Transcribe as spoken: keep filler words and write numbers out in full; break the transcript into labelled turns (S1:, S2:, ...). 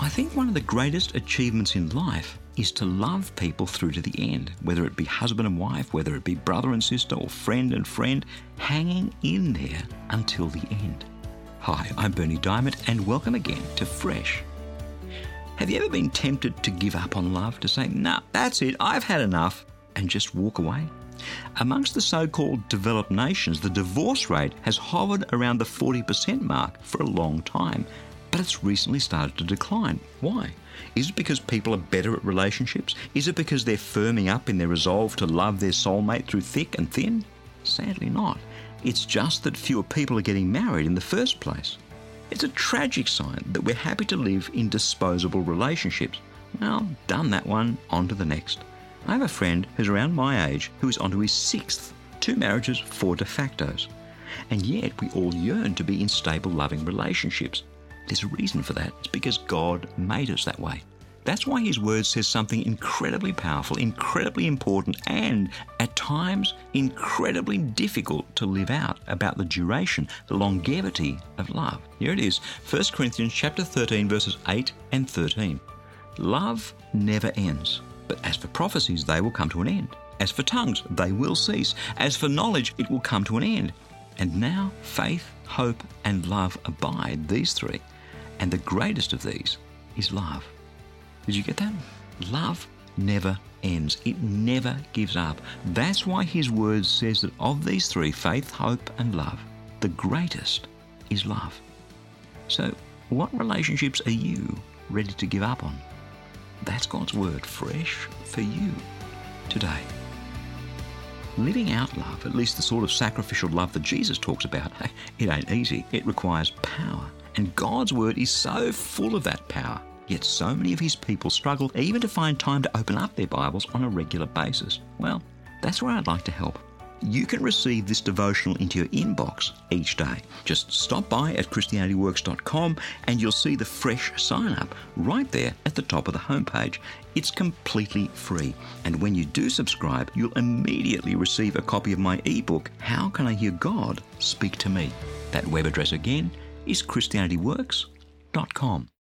S1: I think one of the greatest achievements in life is to love people through to the end, whether it be husband and wife, whether it be brother and sister or friend and friend, hanging in there until the end. Hi, I'm Berni Dymet and welcome again to Fresh. Have you ever been tempted to give up on love, to say, nah, that's it, I've had enough, and just walk away? Amongst the so-called developed nations, the divorce rate has hovered around the forty percent mark for a long time, but it's recently started to decline. Why? Is it because people are better at relationships? Is it because they're firming up in their resolve to love their soulmate through thick and thin? Sadly not. It's just that fewer people are getting married in the first place. It's a tragic sign that we're happy to live in disposable relationships. Well, done that one, on to the next. I have a friend who's around my age who is on to his sixth, two marriages, four de factos. And yet we all yearn to be in stable, loving relationships. There's a reason for that. It's because God made us that way. That's why His Word says something incredibly powerful, incredibly important, and at times incredibly difficult to live out about the duration, the longevity of love. Here it is, First Corinthians chapter thirteen, verses eight and thirteen. Love never ends. But as for prophecies, they will come to an end. As for tongues, they will cease. As for knowledge, it will come to an end. And now faith, hope, and love abide, these three. And the greatest of these is love. Did you get that? Love never ends. It never gives up. That's why His Word says that of these three, faith, hope, and love, the greatest is love. So, what relationships are you ready to give up on? That's God's Word, fresh for you today. Living out love, at least the sort of sacrificial love that Jesus talks about, it ain't easy. It requires power. And God's Word is so full of that power. Yet so many of His people struggle even to find time to open up their Bibles on a regular basis. Well, that's where I'd like to help. You can receive this devotional into your inbox each day. Just stop by at Christianity Works dot com and you'll see the fresh sign-up right there at the top of the homepage. It's completely free. And when you do subscribe, you'll immediately receive a copy of my ebook, How Can I Hear God Speak to Me? That web address again is Christianity Works dot com.